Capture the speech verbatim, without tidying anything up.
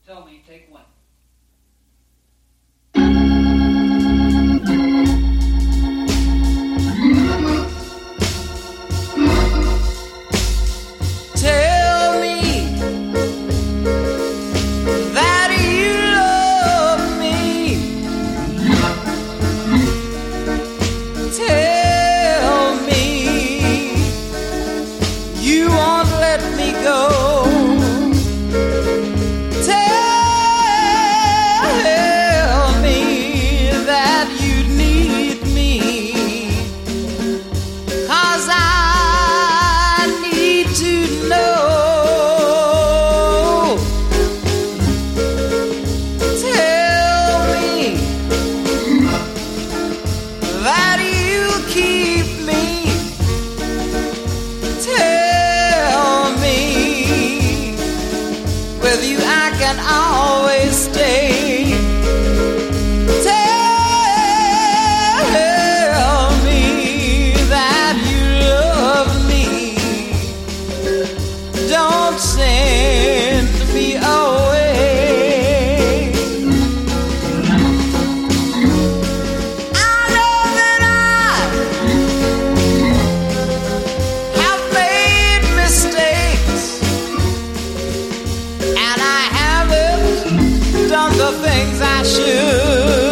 Tell me, take one. Tell me that you love me. Tell me you won't let me go. Tell me that you need me, 'cause I need to know. Tell me that you keep me. Tell me with you I can always stay. Tell me that you love me. Don't send me away. I know that I have made mistakes, and I haven't done the things I should.